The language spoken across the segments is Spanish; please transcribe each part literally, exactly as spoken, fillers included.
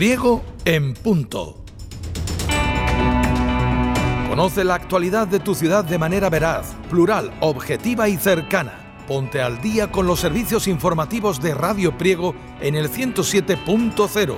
Priego en punto. Conoce la actualidad de tu ciudad de manera veraz, plural, objetiva y cercana. Ponte al día con los servicios informativos de Radio Priego en el ciento siete punto cero.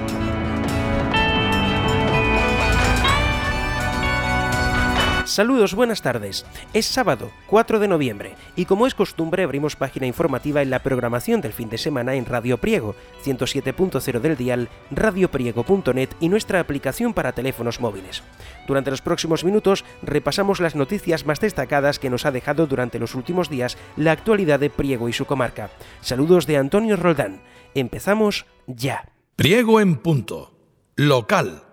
Saludos, buenas tardes. Es sábado, cuatro de noviembre, y como es costumbre abrimos página informativa en la programación del fin de semana en Radio Priego, ciento siete punto cero del dial, radio priego punto net y nuestra aplicación para teléfonos móviles. Durante los próximos minutos repasamos las noticias más destacadas que nos ha dejado durante los últimos días la actualidad de Priego y su comarca. Saludos de Antonio Roldán. Empezamos ya. Priego en punto. Local.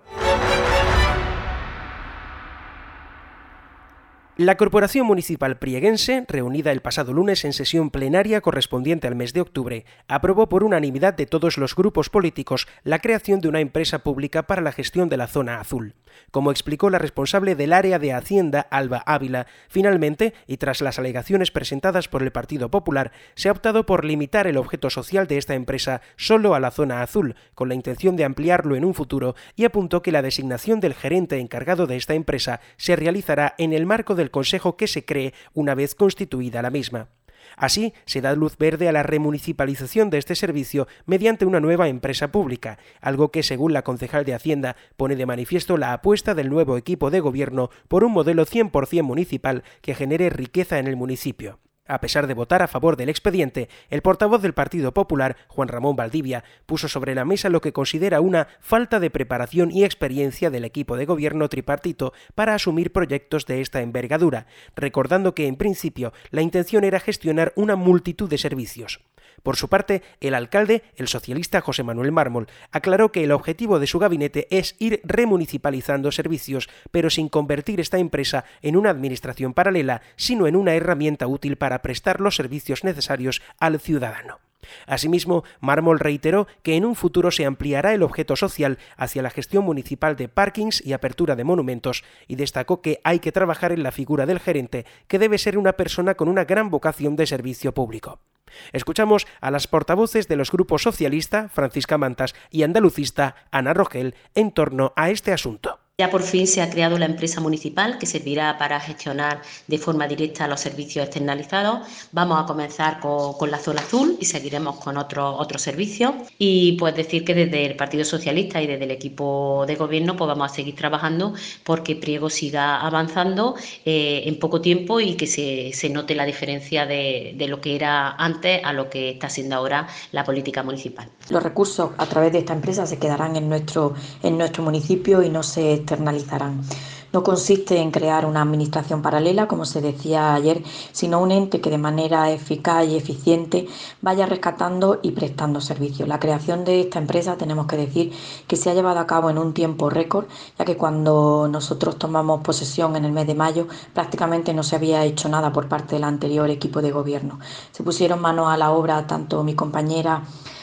La Corporación Municipal Prieguense, reunida el pasado lunes en sesión plenaria correspondiente al mes de octubre, aprobó por unanimidad de todos los grupos políticos la creación de una empresa pública para la gestión de la zona azul. Como explicó la responsable del área de Hacienda, Alba Ávila, finalmente, y tras las alegaciones presentadas por el Partido Popular, se ha optado por limitar el objeto social de esta empresa solo a la zona azul, con la intención de ampliarlo en un futuro, y apuntó que la designación del gerente encargado de esta empresa se realizará en el marco del Consejo que se cree una vez constituida la misma. Así, se da luz verde a la remunicipalización de este servicio mediante una nueva empresa pública, algo que, según la concejal de Hacienda, pone de manifiesto la apuesta del nuevo equipo de gobierno por un modelo cien por ciento municipal que genere riqueza en el municipio. A pesar de votar a favor del expediente, el portavoz del Partido Popular, Juan Ramón Valdivia, puso sobre la mesa lo que considera una falta de preparación y experiencia del equipo de gobierno tripartito para asumir proyectos de esta envergadura, recordando que en principio la intención era gestionar una multitud de servicios. Por su parte, el alcalde, el socialista José Manuel Mármol, aclaró que el objetivo de su gabinete es ir remunicipalizando servicios, pero sin convertir esta empresa en una administración paralela, sino en una herramienta útil para prestar los servicios necesarios al ciudadano. Asimismo, Mármol reiteró que en un futuro se ampliará el objeto social hacia la gestión municipal de parkings y apertura de monumentos, y destacó que hay que trabajar en la figura del gerente, que debe ser una persona con una gran vocación de servicio público. Escuchamos a las portavoces de los grupos socialista, Francisca Mantas, y andalucista, Ana Rogel, en torno a este asunto. Ya por fin se ha creado la empresa municipal que servirá para gestionar de forma directa los servicios externalizados. Vamos a comenzar con, con la zona azul y seguiremos con otros otros servicios. Y pues decir que desde el Partido Socialista y desde el equipo de gobierno pues vamos a seguir trabajando porque Priego siga avanzando eh, en poco tiempo y que se, se note la diferencia de, de lo que era antes a lo que está siendo ahora la política municipal. Los recursos a través de esta empresa se quedarán en nuestro, en nuestro municipio y no se externalizarán. No consiste en crear una administración paralela, como se decía ayer, sino un ente que de manera eficaz y eficiente vaya rescatando y prestando servicios. La creación de esta empresa tenemos que decir que se ha llevado a cabo en un tiempo récord, ya que cuando nosotros tomamos posesión en el mes de mayo prácticamente no se había hecho nada por parte del anterior equipo de gobierno. Se pusieron manos a la obra tanto mi compañera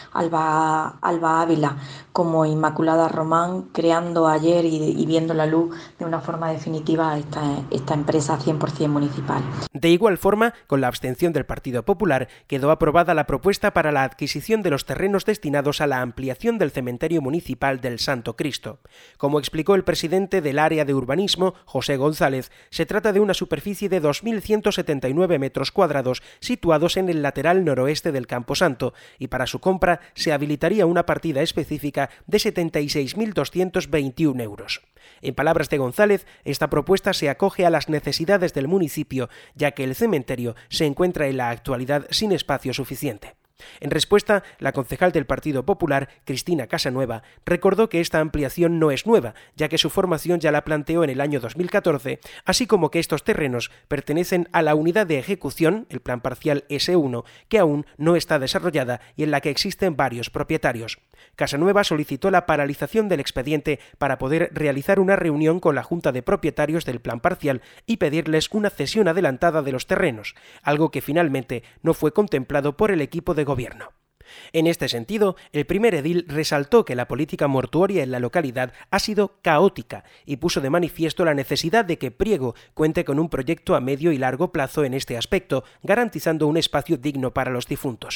Alba, Alba Ávila como Inmaculada Román, creando ayer y, y viendo la luz de una forma definitiva esta, esta empresa cien por ciento municipal. De igual forma, con la abstención del Partido Popular, quedó aprobada la propuesta para la adquisición de los terrenos destinados a la ampliación del cementerio municipal del Santo Cristo. Como explicó el presidente del área de urbanismo, José González, se trata de una superficie de dos mil ciento setenta y nueve metros cuadrados situados en el lateral noroeste del Camposanto, y para su compra se habilitaría una partida específica de setenta y seis mil doscientos veintiún euros. En palabras de González, esta propuesta se acoge a las necesidades del municipio, ya que el cementerio se encuentra en la actualidad sin espacio suficiente. En respuesta, la concejal del Partido Popular, Cristina Casanueva, recordó que esta ampliación no es nueva, ya que su formación ya la planteó en el año dos mil catorce, así como que estos terrenos pertenecen a la unidad de ejecución, el plan parcial ese uno, que aún no está desarrollada y en la que existen varios propietarios. Casanueva solicitó la paralización del expediente para poder realizar una reunión con la Junta de Propietarios del plan parcial y pedirles una cesión adelantada de los terrenos, algo que finalmente no fue contemplado por el equipo de gobierno. En este sentido, el primer edil resaltó que la política mortuoria en la localidad ha sido caótica y puso de manifiesto la necesidad de que Priego cuente con un proyecto a medio y largo plazo en este aspecto, garantizando un espacio digno para los difuntos.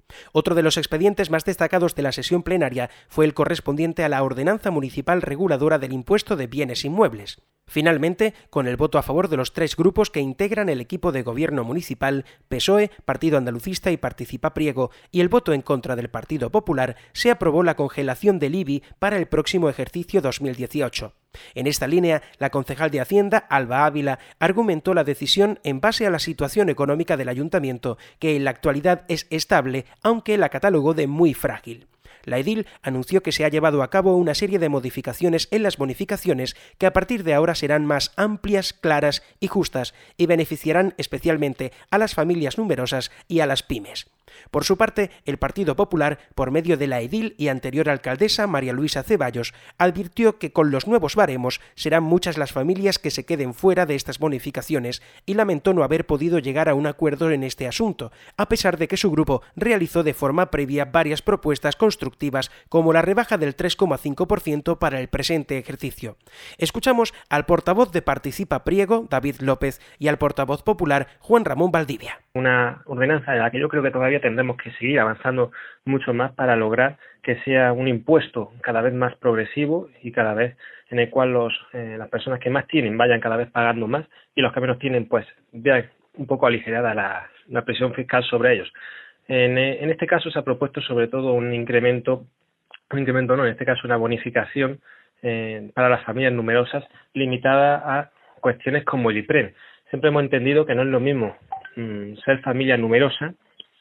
Otro de los expedientes más destacados de la sesión plenaria fue el correspondiente a la Ordenanza Municipal Reguladora del Impuesto de Bienes Inmuebles. Finalmente, con el voto a favor de los tres grupos que integran el equipo de gobierno municipal, P S O E, Partido Andalucista y Participa Priego, y el voto en contra del Partido Popular, se aprobó la congelación del I B I para el próximo ejercicio dos mil dieciocho. En esta línea, la concejal de Hacienda, Alba Ávila, argumentó la decisión en base a la situación económica del ayuntamiento, que en la actualidad es estable, aunque la catalogó de muy frágil. La edil anunció que se ha llevado a cabo una serie de modificaciones en las bonificaciones que a partir de ahora serán más amplias, claras y justas y beneficiarán especialmente a las familias numerosas y a las pymes. Por su parte, el Partido Popular, por medio de la edil y anterior alcaldesa María Luisa Ceballos, advirtió que con los nuevos baremos serán muchas las familias que se queden fuera de estas bonificaciones y lamentó no haber podido llegar a un acuerdo en este asunto, a pesar de que su grupo realizó de forma previa varias propuestas constructivas como la rebaja del tres coma cinco por ciento para el presente ejercicio. Escuchamos al portavoz de Participa Priego, David López, y al portavoz popular, Juan Ramón Valdivia. Una ordenanza en la que yo creo que todavía tendremos que seguir avanzando mucho más para lograr que sea un impuesto cada vez más progresivo y cada vez en el cual los eh, las personas que más tienen vayan cada vez pagando más y los que menos tienen pues vean un poco aligerada la, la presión fiscal sobre ellos. En, en este caso se ha propuesto sobre todo un incremento, un incremento no, en este caso una bonificación eh, para las familias numerosas limitada a cuestiones como el IPREN. Siempre hemos entendido que no es lo mismo mm, ser familia numerosa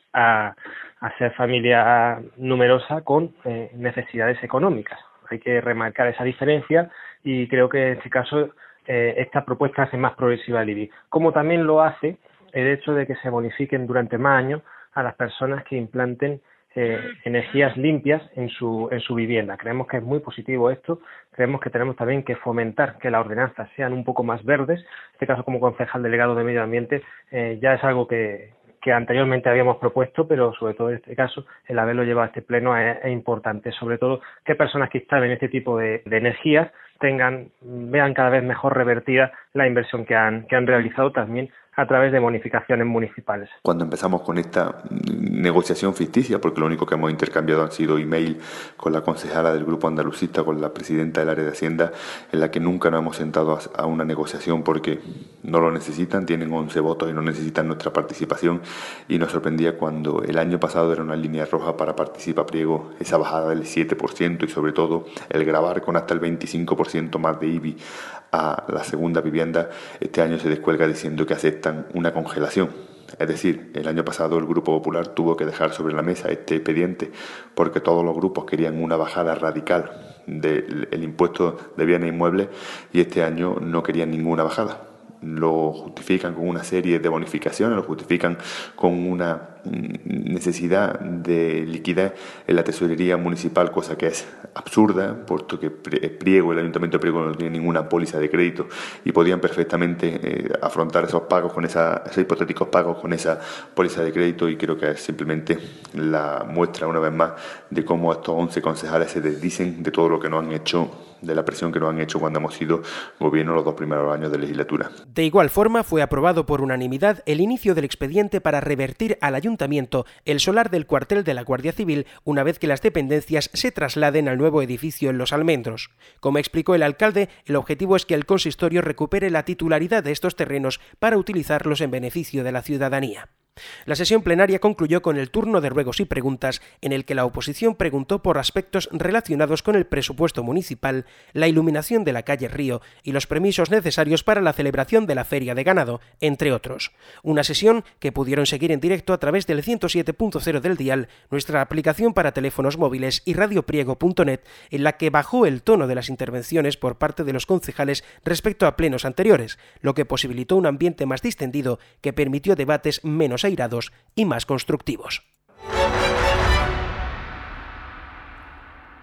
a, a ser familia numerosa con eh, necesidades económicas. Hay que remarcar esa diferencia y creo que en este caso eh, esta propuesta hace más progresiva el I B I. Como también lo hace el hecho de que se bonifiquen durante más años a las personas que implanten eh, energías limpias en su en su vivienda. Creemos que es muy positivo esto, creemos que tenemos también que fomentar que las ordenanzas sean un poco más verdes. En este caso, como concejal delegado de Medio Ambiente, eh, ya es algo que, que anteriormente habíamos propuesto, pero sobre todo en este caso, el haberlo llevado a este pleno es, es importante. Sobre todo, que personas que instalen este tipo de, de energías tengan, vean cada vez mejor revertida la inversión que han, que han realizado también a través de bonificaciones municipales. Cuando empezamos con esta negociación ficticia, porque lo único que hemos intercambiado han sido email con la concejala del Grupo Andalucista, con la presidenta del área de Hacienda, en la que nunca nos hemos sentado a una negociación porque no lo necesitan, tienen once votos y no necesitan nuestra participación, y nos sorprendía cuando el año pasado era una línea roja para Participa Priego, esa bajada del siete por ciento y sobre todo el gravar con hasta el veinticinco por ciento más de I B I a la segunda vivienda. Este año se descuelga diciendo que aceptan una congelación. Es decir, el año pasado el Grupo Popular tuvo que dejar sobre la mesa este expediente porque todos los grupos querían una bajada radical del impuesto de bienes inmuebles y este año no querían ninguna bajada. Lo justifican con una serie de bonificaciones, lo justifican con una necesidad de liquidez en la tesorería municipal, cosa que es absurda, puesto que Priego, el Ayuntamiento de Priego no tiene ninguna póliza de crédito y podían perfectamente eh, afrontar esos pagos con esa, esos hipotéticos pagos con esa póliza de crédito, y creo que es simplemente la muestra una vez más de cómo estos once concejales se desdicen de todo lo que nos han hecho, de la presión que nos han hecho cuando hemos sido gobierno los dos primeros años de legislatura. De igual forma, fue aprobado por unanimidad el inicio del expediente para revertir al ayuntamiento el solar del cuartel de la Guardia Civil una vez que las dependencias se trasladen al nuevo edificio en Los Almendros. Como explicó el alcalde, el objetivo es que el consistorio recupere la titularidad de estos terrenos para utilizarlos en beneficio de la ciudadanía. La sesión plenaria concluyó con el turno de ruegos y preguntas, en el que la oposición preguntó por aspectos relacionados con el presupuesto municipal, la iluminación de la calle Río y los permisos necesarios para la celebración de la Feria de Ganado, entre otros. Una sesión que pudieron seguir en directo a través del ciento siete punto cero del dial, nuestra aplicación para teléfonos móviles y radiopriego punto net, en la que bajó el tono de las intervenciones por parte de los concejales respecto a plenos anteriores, lo que posibilitó un ambiente más distendido que permitió debates menos airados y más constructivos.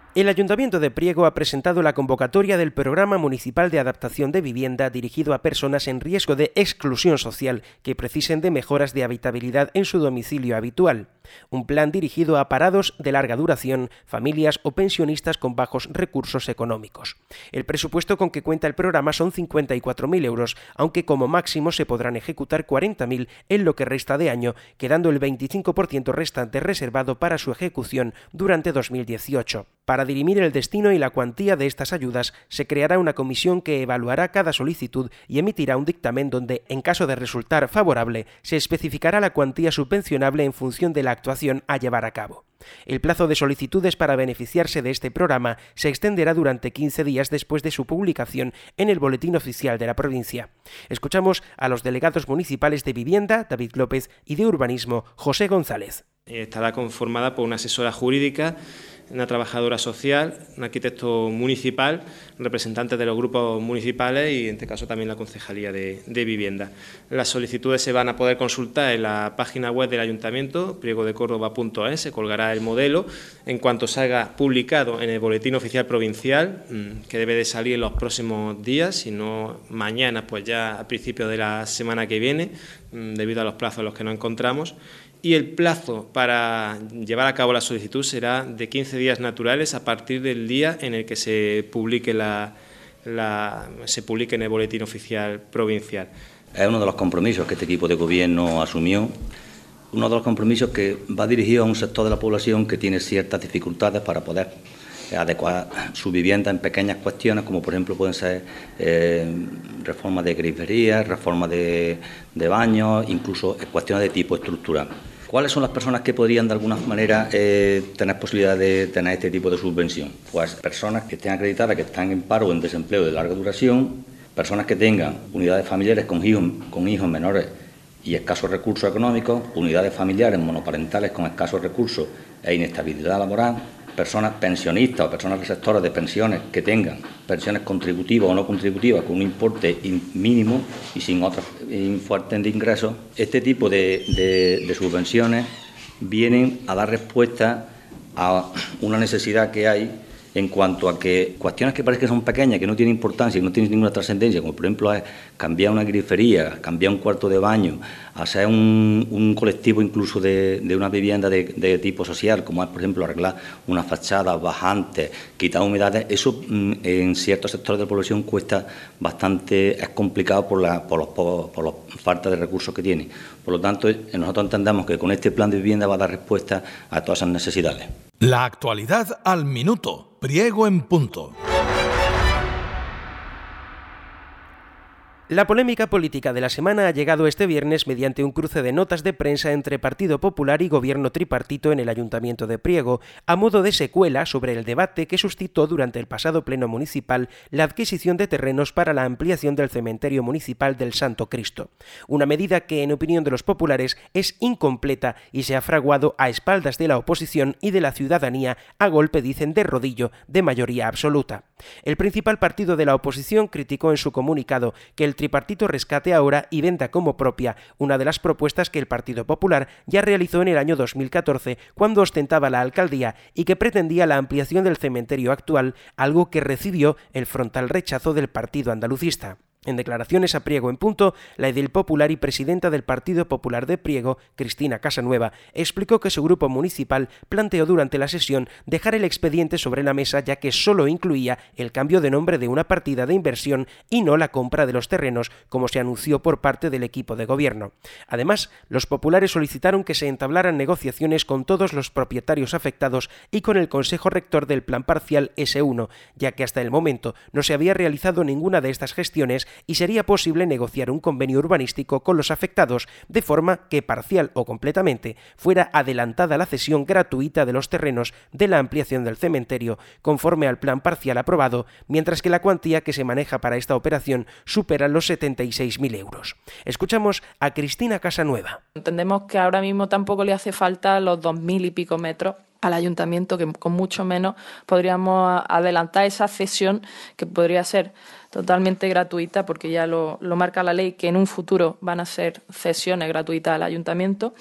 El Ayuntamiento de Priego ha presentado la convocatoria del Programa Municipal de Adaptación de Vivienda dirigido a personas en riesgo de exclusión social que precisen de mejoras de habitabilidad en su domicilio habitual. Un plan dirigido a parados de larga duración, familias o pensionistas con bajos recursos económicos. El presupuesto con que cuenta el programa son cincuenta y cuatro mil euros, aunque como máximo se podrán ejecutar cuarenta mil en lo que resta de año, quedando el veinticinco por ciento restante reservado para su ejecución durante dos mil dieciocho. Para dirimir el destino y la cuantía de estas ayudas, se creará una comisión que evaluará cada solicitud y emitirá un dictamen donde, en caso de resultar favorable, se especificará la cuantía subvencionable en función de la actuación a llevar a cabo. El plazo de solicitudes para beneficiarse de este programa se extenderá durante quince días después de su publicación en el Boletín Oficial de la provincia. Escuchamos a los delegados municipales de Vivienda, David López, y de Urbanismo, José González. Estará conformada por una asesora jurídica, una trabajadora social, un arquitecto municipal, representantes de los grupos municipales y en este caso también la Concejalía de, de Vivienda. Las solicitudes se van a poder consultar en la página web del Ayuntamiento, priego de córdoba punto es, se colgará el modelo en cuanto salga publicado en el Boletín Oficial Provincial, que debe de salir en los próximos días, si no mañana, pues ya a principios de la semana que viene, debido a los plazos en los que nos encontramos. Y el plazo para llevar a cabo la solicitud será de quince días naturales a partir del día en el que se publique, la, la, se publique en el Boletín Oficial Provincial. Es uno de los compromisos que este equipo de gobierno asumió, uno de los compromisos que va dirigido a un sector de la población que tiene ciertas dificultades para poder adecuar su vivienda en pequeñas cuestiones, como por ejemplo pueden ser eh, reformas de griferías, reformas de, de baños, incluso cuestiones de tipo estructural. ¿Cuáles son las personas que podrían de alguna manera eh, tener posibilidad de tener este tipo de subvención? Pues personas que estén acreditadas que están en paro o en desempleo de larga duración, personas que tengan unidades familiares con hijos, con hijos menores y escasos recursos económicos, unidades familiares monoparentales con escasos recursos e inestabilidad laboral, personas pensionistas o personas receptoras de pensiones que tengan pensiones contributivas o no contributivas con un importe mínimo y sin otras fuentes de ingresos. Este tipo de, de, de subvenciones vienen a dar respuesta a una necesidad que hay en cuanto a que cuestiones que parece que son pequeñas, que no tienen importancia y no tienen ninguna trascendencia, como por ejemplo es cambiar una grifería, cambiar un cuarto de baño, hacer un, un colectivo incluso de, de una vivienda de, de tipo social, como es por ejemplo arreglar unas fachadas bajantes, quitar humedades, eso en ciertos sectores de la población cuesta bastante, es complicado por la por los, por, por la falta de recursos que tiene. Por lo tanto, nosotros entendemos que con este plan de vivienda va a dar respuesta a todas esas necesidades. La actualidad al minuto. Priego en punto. La polémica política de la semana ha llegado este viernes mediante un cruce de notas de prensa entre Partido Popular y Gobierno tripartito en el Ayuntamiento de Priego, a modo de secuela sobre el debate que suscitó durante el pasado pleno municipal la adquisición de terrenos para la ampliación del cementerio municipal del Santo Cristo. Una medida que, en opinión de los populares, es incompleta y se ha fraguado a espaldas de la oposición y de la ciudadanía a golpe, dicen, de rodillo de mayoría absoluta. El principal partido de la oposición criticó en su comunicado que el tripartito rescate ahora y venda como propia una de las propuestas que el Partido Popular ya realizó en el año dos mil catorce cuando ostentaba la alcaldía y que pretendía la ampliación del cementerio actual, algo que recibió el frontal rechazo del partido andalucista. En declaraciones a Priego en Punto, la edil popular y presidenta del Partido Popular de Priego, Cristina Casanueva, explicó que su grupo municipal planteó durante la sesión dejar el expediente sobre la mesa ya que solo incluía el cambio de nombre de una partida de inversión y no la compra de los terrenos, como se anunció por parte del equipo de gobierno. Además, los populares solicitaron que se entablaran negociaciones con todos los propietarios afectados y con el Consejo Rector del Plan Parcial ese uno, ya que hasta el momento no se había realizado ninguna de estas gestiones y sería posible negociar un convenio urbanístico con los afectados, de forma que parcial o completamente fuera adelantada la cesión gratuita de los terrenos de la ampliación del cementerio, conforme al plan parcial aprobado, mientras que la cuantía que se maneja para esta operación supera los setenta y seis mil euros. Escuchamos a Cristina Casanueva. Entendemos que ahora mismo tampoco le hace falta los dos mil y pico metros al ayuntamiento, que con mucho menos podríamos adelantar esa cesión que podría ser totalmente gratuita, porque ya lo, lo marca la ley, que en un futuro van a ser cesiones gratuitas al ayuntamiento.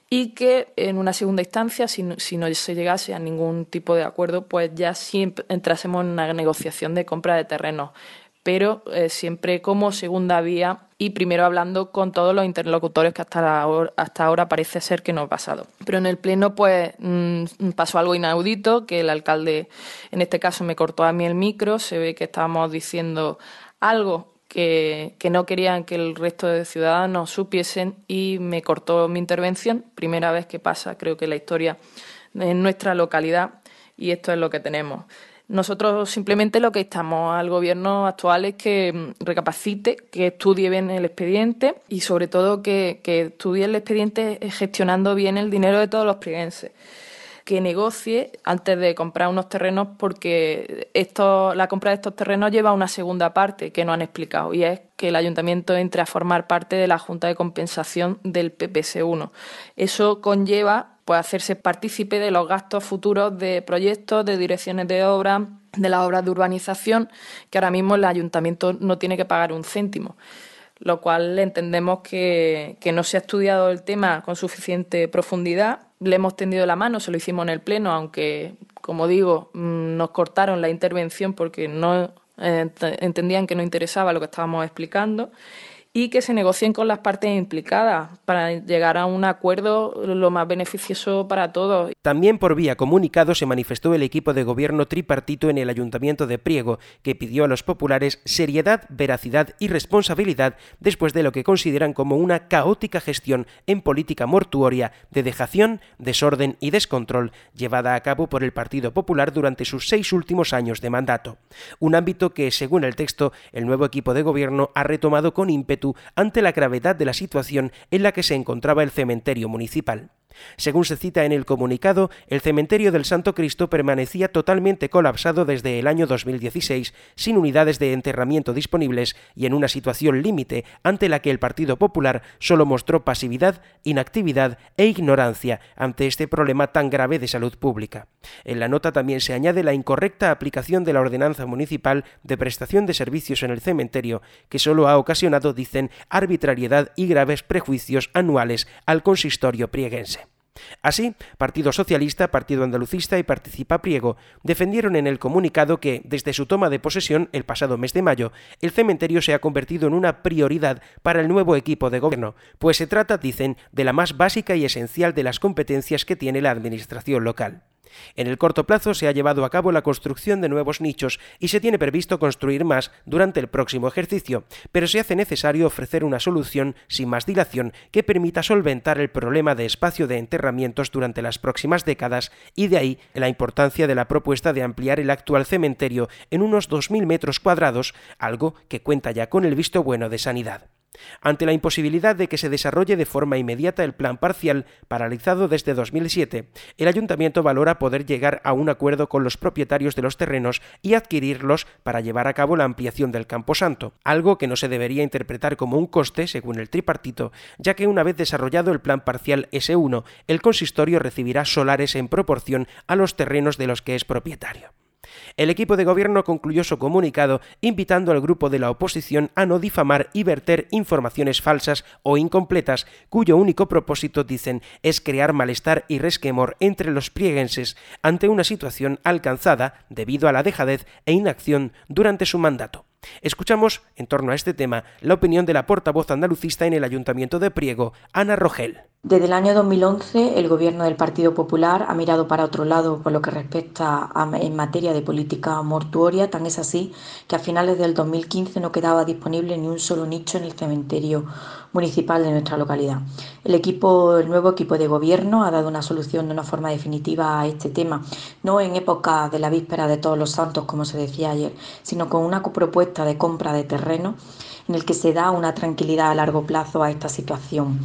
y que en una segunda instancia, si no, si no se llegase a ningún tipo de acuerdo, pues ya sí entrásemos en una negociación de compra de terrenos, pero eh, siempre como segunda vía y primero hablando con todos los interlocutores que hasta ahora, hasta ahora parece ser que no ha pasado. Pero en el Pleno pues mmm, pasó algo inaudito, que el alcalde en este caso me cortó a mí el micro, se ve que estábamos diciendo algo que, que no querían que el resto de ciudadanos supiesen y me cortó mi intervención, primera vez que pasa creo que en la historia en nuestra localidad, y esto es lo que tenemos. Nosotros simplemente lo que instamos al Gobierno actual es que recapacite, que estudie bien el expediente y sobre todo que, que estudie el expediente gestionando bien el dinero de todos los prieguenses, que negocie antes de comprar unos terrenos, porque esto, la compra de estos terrenos lleva a una segunda parte que no han explicado, y es que el Ayuntamiento entre a formar parte de la Junta de Compensación del P P S uno. Eso conlleva pues hacerse partícipe de los gastos futuros de proyectos, de direcciones de obras, de las obras de urbanización, que ahora mismo el Ayuntamiento no tiene que pagar un céntimo, lo cual entendemos que, que no se ha estudiado el tema con suficiente profundidad. Le hemos tendido la mano, se lo hicimos en el Pleno, aunque, como digo, nos cortaron la intervención porque no eh, entendían que no interesaba lo que estábamos explicando, y que se negocien con las partes implicadas para llegar a un acuerdo lo más beneficioso para todos. También por vía comunicado se manifestó el equipo de gobierno tripartito en el Ayuntamiento de Priego, que pidió a los populares seriedad, veracidad y responsabilidad después de lo que consideran como una caótica gestión en política mortuoria de dejación, desorden y descontrol llevada a cabo por el Partido Popular durante sus seis últimos años de mandato. Un ámbito que, según el texto, el nuevo equipo de gobierno ha retomado con ímpetu ante la gravedad de la situación en la que se encontraba el cementerio municipal. Según se cita en el comunicado, el cementerio del Santo Cristo permanecía totalmente colapsado desde el año dos mil dieciséis, sin unidades de enterramiento disponibles y en una situación límite ante la que el Partido Popular solo mostró pasividad, inactividad e ignorancia ante este problema tan grave de salud pública. En la nota también se añade la incorrecta aplicación de la ordenanza municipal de prestación de servicios en el cementerio, que solo ha ocasionado, dicen, arbitrariedad y graves prejuicios anuales al consistorio prieguense. Así, Partido Socialista, Partido Andalucista y Participa Priego defendieron en el comunicado que, desde su toma de posesión el pasado mes de mayo, el cementerio se ha convertido en una prioridad para el nuevo equipo de gobierno, pues se trata, dicen, de la más básica y esencial de las competencias que tiene la administración local. En el corto plazo se ha llevado a cabo la construcción de nuevos nichos y se tiene previsto construir más durante el próximo ejercicio, pero se hace necesario ofrecer una solución sin más dilación que permita solventar el problema de espacio de enterramientos durante las próximas décadas, y de ahí la importancia de la propuesta de ampliar el actual cementerio en unos dos mil metros cuadrados, algo que cuenta ya con el visto bueno de Sanidad. Ante la imposibilidad de que se desarrolle de forma inmediata el plan parcial, paralizado desde dos mil siete, el Ayuntamiento valora poder llegar a un acuerdo con los propietarios de los terrenos y adquirirlos para llevar a cabo la ampliación del Camposanto, algo que no se debería interpretar como un coste, según el tripartito, ya que una vez desarrollado el plan parcial ese uno, el consistorio recibirá solares en proporción a los terrenos de los que es propietario. El equipo de gobierno concluyó su comunicado invitando al grupo de la oposición a no difamar y verter informaciones falsas o incompletas, cuyo único propósito, dicen, es crear malestar y resquemor entre los prieguenses ante una situación alcanzada debido a la dejadez e inacción durante su mandato. Escuchamos, en torno a este tema, la opinión de la portavoz andalucista en el Ayuntamiento de Priego, Ana Rogel. Desde el año dos mil once, el Gobierno del Partido Popular ha mirado para otro lado por lo que respecta a, en materia de política mortuoria. Tan es así que a finales del dos mil quince no quedaba disponible ni un solo nicho en el cementerio municipal de nuestra localidad. El equipo, el nuevo equipo de Gobierno ha dado una solución de una forma definitiva a este tema, no en época de la víspera de Todos los Santos, como se decía ayer, sino con una propuesta de compra de terreno en el que se da una tranquilidad a largo plazo a esta situación,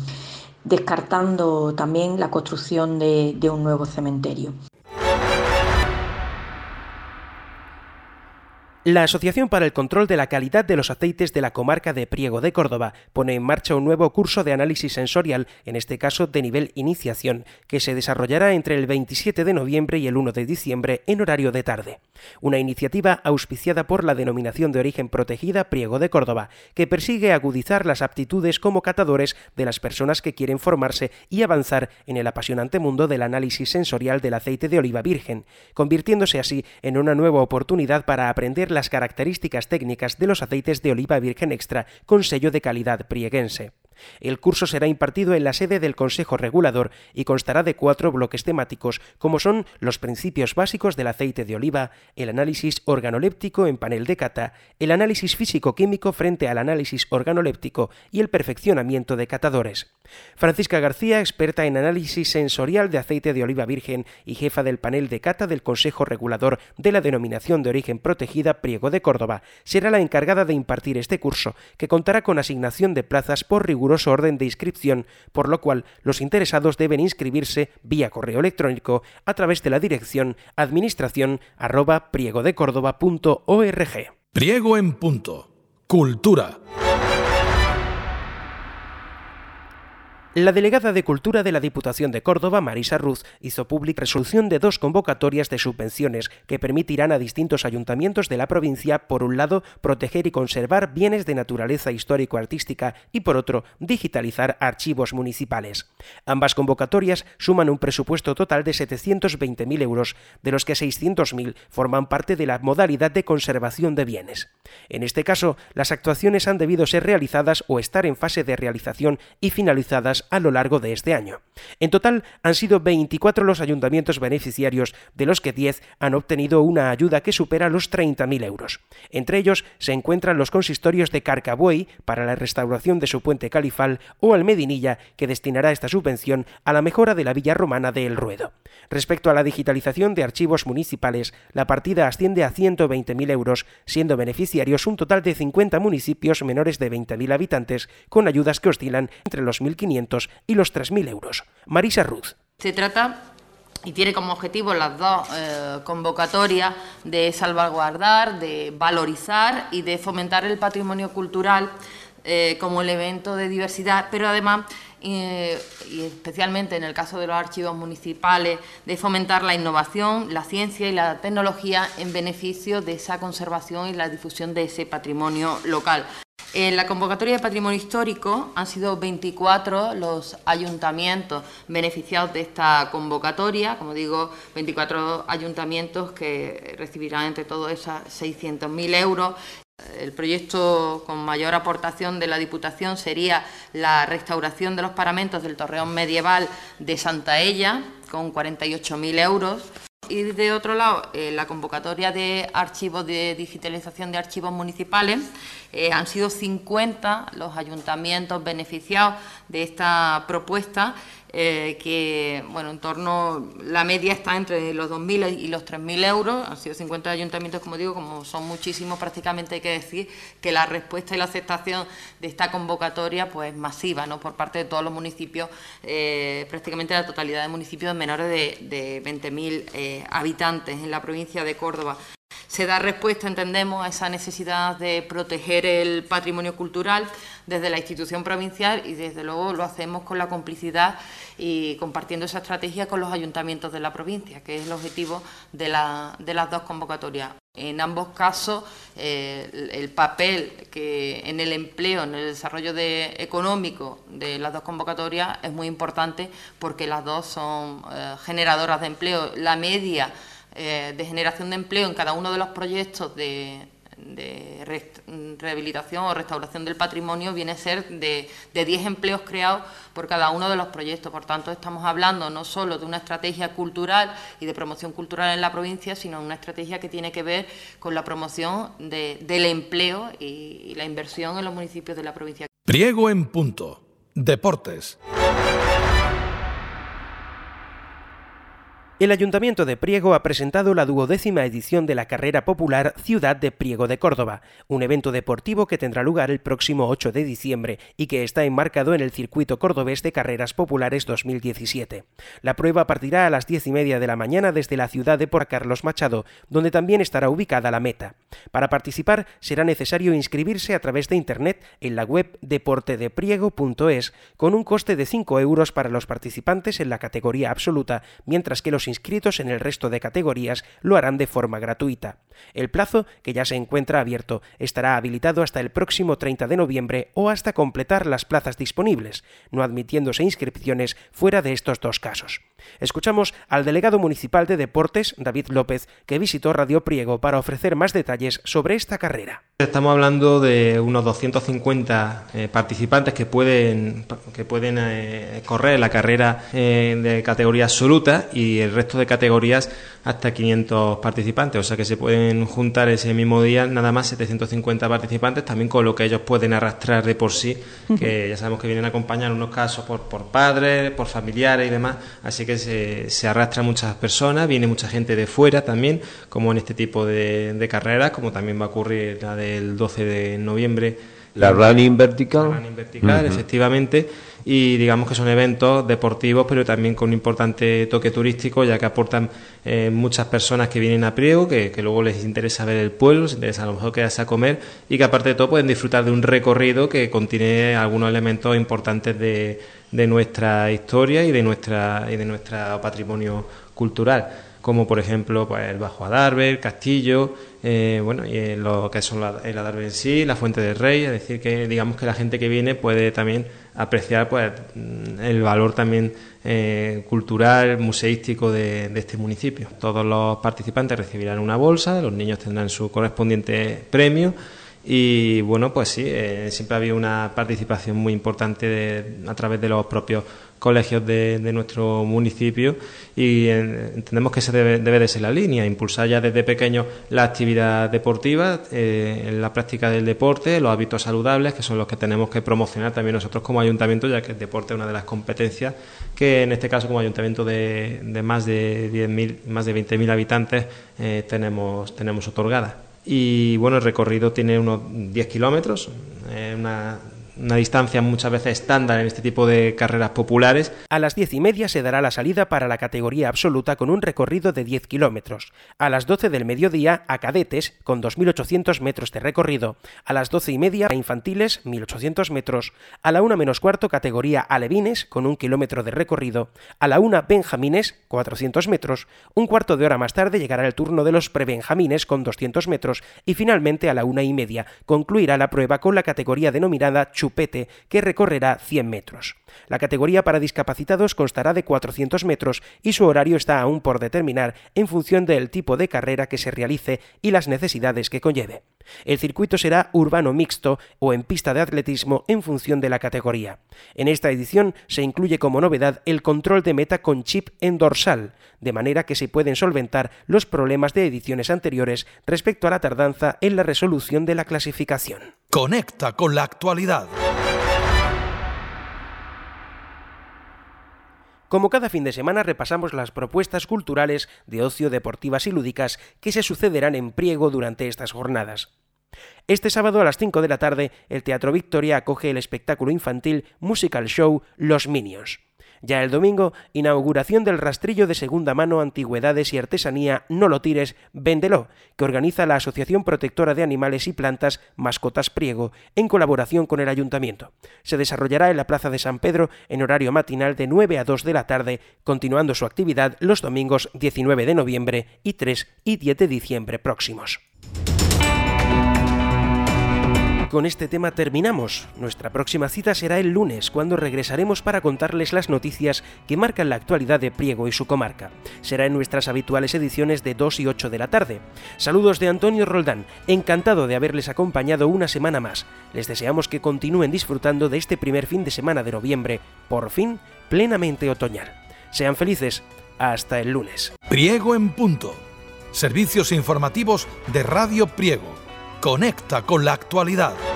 descartando también la construcción de, de un nuevo cementerio. La Asociación para el Control de la Calidad de los Aceites de la Comarca de Priego de Córdoba pone en marcha un nuevo curso de análisis sensorial, en este caso de nivel iniciación, que se desarrollará entre el veintisiete de noviembre y el uno de diciembre en horario de tarde. Una iniciativa auspiciada por la Denominación de Origen Protegida Priego de Córdoba, que persigue agudizar las aptitudes como catadores de las personas que quieren formarse y avanzar en el apasionante mundo del análisis sensorial del aceite de oliva virgen, convirtiéndose así en una nueva oportunidad para aprender las características técnicas de los aceites de oliva virgen extra con sello de calidad prieguense. El curso será impartido en la sede del Consejo Regulador y constará de cuatro bloques temáticos, como son los principios básicos del aceite de oliva, el análisis organoléptico en panel de cata, el análisis físico-químico frente al análisis organoléptico y el perfeccionamiento de catadores. Francisca García, experta en análisis sensorial de aceite de oliva virgen y jefa del panel de cata del Consejo Regulador de la Denominación de Origen Protegida Priego de Córdoba, será la encargada de impartir este curso, que contará con asignación de plazas por riguroso orden de inscripción, por lo cual los interesados deben inscribirse vía correo electrónico a través de la dirección administración arroba priegodecórdoba punto org. Priego en punto. Cultura. La delegada de Cultura de la Diputación de Córdoba, Marisa Ruz, hizo pública resolución de dos convocatorias de subvenciones que permitirán a distintos ayuntamientos de la provincia, por un lado, proteger y conservar bienes de naturaleza histórico-artística y, por otro, digitalizar archivos municipales. Ambas convocatorias suman un presupuesto total de setecientos veinte mil euros, de los que seiscientos mil forman parte de la modalidad de conservación de bienes. En este caso, las actuaciones han debido ser realizadas o estar en fase de realización y finalizadas a lo largo de este año. En total, han sido veinticuatro los ayuntamientos beneficiarios, de los que diez han obtenido una ayuda que supera los treinta mil euros. Entre ellos se encuentran los consistorios de Carcabuey para la restauración de su puente Califal o Almedinilla, que destinará esta subvención a la mejora de la villa romana de El Ruedo. Respecto a la digitalización de archivos municipales, la partida asciende a ciento veinte mil euros, siendo beneficiarios un total de cincuenta municipios menores de veinte mil habitantes, con ayudas que oscilan entre los mil quinientos y los tres mil euros. Marisa Ruz. Se trata y tiene como objetivo las dos eh, convocatorias de salvaguardar, de valorizar y de fomentar el patrimonio cultural eh, como elemento de diversidad, pero además, eh, y especialmente en el caso de los archivos municipales, de fomentar la innovación, la ciencia y la tecnología en beneficio de esa conservación y la difusión de ese patrimonio local. En la convocatoria de patrimonio histórico han sido veinticuatro los ayuntamientos beneficiados de esta convocatoria, como digo, veinticuatro ayuntamientos que recibirán entre todos esos seiscientos mil euros. El proyecto con mayor aportación de la Diputación sería la restauración de los paramentos del torreón medieval de Santaella, con cuarenta y ocho mil euros. Y de otro lado, eh, la convocatoria de archivos de digitalización de archivos municipales, eh, han sido cincuenta los ayuntamientos beneficiados de esta propuesta, eh, que, bueno, en torno, la media está entre los dos mil y los tres mil euros, han sido cincuenta ayuntamientos, como digo, como son muchísimos, prácticamente hay que decir que la respuesta y la aceptación de esta convocatoria pues masiva, ¿no?, por parte de todos los municipios, eh, prácticamente la totalidad de municipios menores de, de veinte mil eh, habitantes en la provincia de Córdoba. Se da respuesta, entendemos, a esa necesidad de proteger el patrimonio cultural desde la institución provincial y, desde luego, lo hacemos con la complicidad y compartiendo esa estrategia con los ayuntamientos de la provincia, que es el objetivo de, la, de las dos convocatorias. En ambos casos, eh, el, el papel que en el empleo, en el desarrollo de, económico de las dos convocatorias es muy importante, porque las dos son eh, generadoras de empleo. La media Eh, de generación de empleo en cada uno de los proyectos de, de rehabilitación o restauración del patrimonio viene a ser de, de diez empleos creados por cada uno de los proyectos. Por tanto, estamos hablando no solo de una estrategia cultural y de promoción cultural en la provincia, sino una estrategia que tiene que ver con la promoción de, del empleo y, y la inversión en los municipios de la provincia. Priego en punto. Deportes. El Ayuntamiento de Priego ha presentado la duodécima edición de la carrera popular Ciudad de Priego de Córdoba, un evento deportivo que tendrá lugar el próximo ocho de diciembre y que está enmarcado en el Circuito Cordobés de Carreras Populares dos mil diecisiete. La prueba partirá a las diez y media de la mañana desde la ciudad de Por Carlos Machado, donde también estará ubicada la meta. Para participar será necesario inscribirse a través de internet en la web deporte de priego punto es con un coste de cinco euros para los participantes en la categoría absoluta, mientras que los inscritos en el resto de categorías lo harán de forma gratuita. El plazo, que ya se encuentra abierto, estará habilitado hasta el próximo treinta de noviembre o hasta completar las plazas disponibles, no admitiéndose inscripciones fuera de estos dos casos. Escuchamos al delegado municipal de Deportes, David López, que visitó Radio Priego para ofrecer más detalles sobre esta carrera. Estamos hablando de unos doscientos cincuenta eh, participantes que pueden, que pueden eh, correr la carrera eh, de categoría absoluta y el resto de categorías hasta quinientos participantes, o sea que se pueden juntar ese mismo día nada más setecientos cincuenta participantes, también con lo que ellos pueden arrastrar de por sí, que ya sabemos que vienen a acompañar en unos casos por, por padres, por familiares y demás, así que se, se arrastran muchas personas, viene mucha gente de fuera también, como en este tipo de, de carreras, como también va a ocurrir la del doce de noviembre. La running vertical. La running vertical, uh-huh. efectivamente, y digamos que son eventos deportivos, pero también con un importante toque turístico, ya que aportan eh, muchas personas que vienen a Priego, que, que luego les interesa ver el pueblo, les interesa a lo mejor quedarse a comer, y que aparte de todo pueden disfrutar de un recorrido que contiene algunos elementos importantes de, de nuestra historia y de nuestra y de nuestro patrimonio cultural, como por ejemplo pues el Bajo Adarve, el castillo, eh, bueno, y lo que son la, el Adarve en sí, la Fuente del Rey, es decir, que digamos que la gente que viene puede también apreciar pues el valor también eh, cultural, museístico de, de este municipio. Todos los participantes recibirán una bolsa, los niños tendrán su correspondiente premio. Y bueno, pues sí, eh, siempre ha habido una participación muy importante de, a través de los propios colegios de, de nuestro municipio, y eh, entendemos que esa debe, debe de ser la línea, impulsar ya desde pequeños la actividad deportiva, eh, la práctica del deporte, los hábitos saludables, que son los que tenemos que promocionar también nosotros como ayuntamiento, ya que el deporte es una de las competencias que en este caso como ayuntamiento de, de más de diez mil, más de veinte mil habitantes eh, tenemos, tenemos otorgadas. Y bueno, el recorrido tiene unos diez kilómetros, eh, una, una distancia muchas veces estándar en este tipo de carreras populares. A las diez y media se dará la salida para la categoría absoluta con un recorrido de diez kilómetros. A las doce del mediodía a cadetes con dos mil ochocientos metros de recorrido. A las doce y media a infantiles mil ochocientos metros. A la una menos cuarto categoría alevines con un kilómetro de recorrido. A la una benjamines cuatrocientos metros. Un cuarto de hora más tarde llegará el turno de los prebenjamines con doscientos metros y finalmente a la una y media concluirá la prueba con la categoría denominada chupete, que recorrerá cien metros. La categoría para discapacitados constará de cuatrocientos metros y su horario está aún por determinar en función del tipo de carrera que se realice y las necesidades que conlleve. El circuito será urbano mixto o en pista de atletismo en función de la categoría. En esta edición se incluye como novedad el control de meta con chip en dorsal, de manera que se pueden solventar los problemas de ediciones anteriores respecto a la tardanza en la resolución de la clasificación. Conecta con la actualidad. Como cada fin de semana repasamos las propuestas culturales de ocio, deportivas y lúdicas que se sucederán en Priego durante estas jornadas. Este sábado a las cinco de la tarde el Teatro Victoria acoge el espectáculo infantil musical show Los Minions. Ya el domingo, inauguración del rastrillo de segunda mano, antigüedades y artesanía No lo tires, véndelo, que organiza la Asociación Protectora de Animales y Plantas Mascotas Priego, en colaboración con el Ayuntamiento. Se desarrollará en la Plaza de San Pedro en horario matinal de nueve a dos de la tarde, continuando su actividad los domingos diecinueve de noviembre y tres y diez de diciembre próximos. Con este tema terminamos. Nuestra próxima cita será el lunes, cuando regresaremos para contarles las noticias que marcan la actualidad de Priego y su comarca. Será en nuestras habituales ediciones de dos y ocho de la tarde. Saludos de Antonio Roldán, encantado de haberles acompañado una semana más. Les deseamos que continúen disfrutando de este primer fin de semana de noviembre, por fin plenamente otoñal. Sean felices. Hasta el lunes. Priego en punto. Servicios informativos de Radio Priego. Conecta con la actualidad.